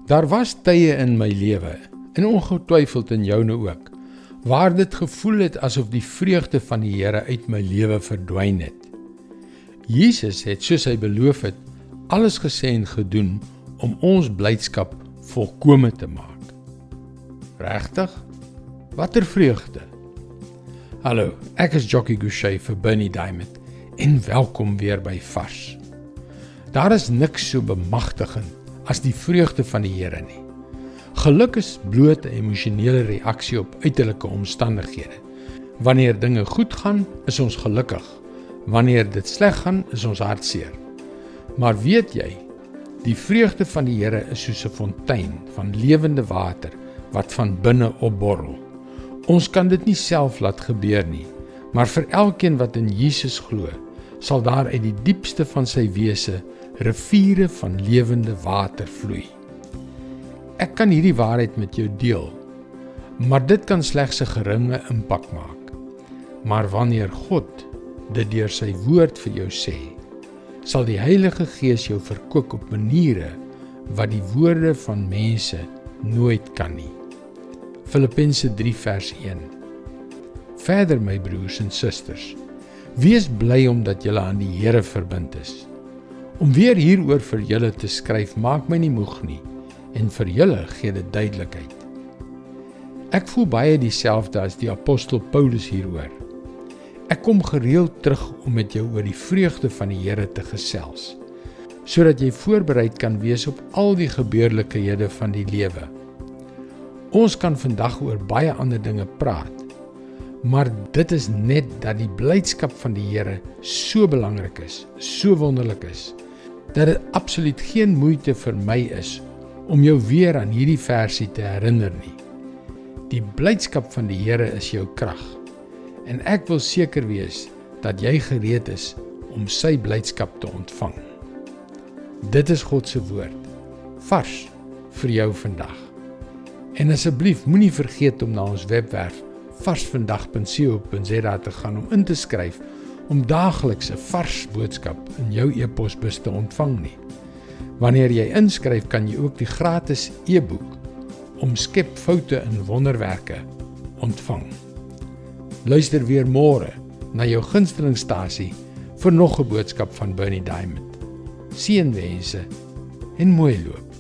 Daar was tye in my lewe, en ongetwyfeld in joune ook, waar dit gevoel het asof die vreugde van die Here uit my lewe verdwyn het. Jesus het, soos hy beloof het, alles gesê en gedoen om ons blydskap volkome te maak. Regtig? Watter vreugde? Hallo, ek is Jockey Gouchee vir Bernie Diamond en welkom weer by Vars. Daar is niks so bemagtigend as die vreugde van die Here nie. Geluk is bloot 'n emosionele reaksie op uiterlike omstandighede. Wanneer dinge goed gaan, is ons gelukkig. Wanneer dit sleg gaan, is ons hartseer. Maar weet jy, die vreugde van die Here is soos 'n fontein van lewende water wat van binne opborrel. Ons kan dit nie self laat gebeur nie, maar vir elkeen wat in Jesus glo, sal daar uit die diepste van sy wese riviere van lewende water vloei. Ek kan hierdie waarheid met jou deel, maar dit kan slegs 'n geringe impak maak. Maar wanneer God dit deur sy woord vir jou sê, sal die Heilige Gees jou verkoop op maniere wat die woorde van mense nooit kan nie. Filippense 3 vers 1. Verder my broers en susters, wees bly omdat julle aan die Here verbind is. Om weer hieroor vir julle te skryf maak my nie moeg nie, en vir julle gee dit duidelikheid. Ek voel baie dieselfde as die apostel Paulus hieroor. Ek kom gereeld terug om met jou oor die vreugde van die Here te gesels, sodat jy voorbereid kan wees op al die gebeurlikhede van die lewe. Ons kan vandag oor baie ander dinge praat, maar dit is net dat die blydskap van die Here so belangrik is, so wonderlik is, dat dit absoluut geen moeite vir my is om jou weer aan hierdie versie te herinner nie. Die blydskap van die Here is jou krag, en ek wil seker wees dat jy gereed is om sy blydskap te ontvang. Dit is God se woord, vars vir jou vandag. En asseblief moenie vergeet om na ons webwerf varsvandag.co.za te gaan om in te skryf om daagliks 'n vars boodskap in jou e-posbus te ontvang nie. Wanneer jy inskryf, kan jy ook die gratis e-boek Omskep foute in wonderwerke ontvang. Luister weer môre na jou gunstelingstasie vir nog 'n boodskap van Bernie Diamond. Seënwense en mooi loop.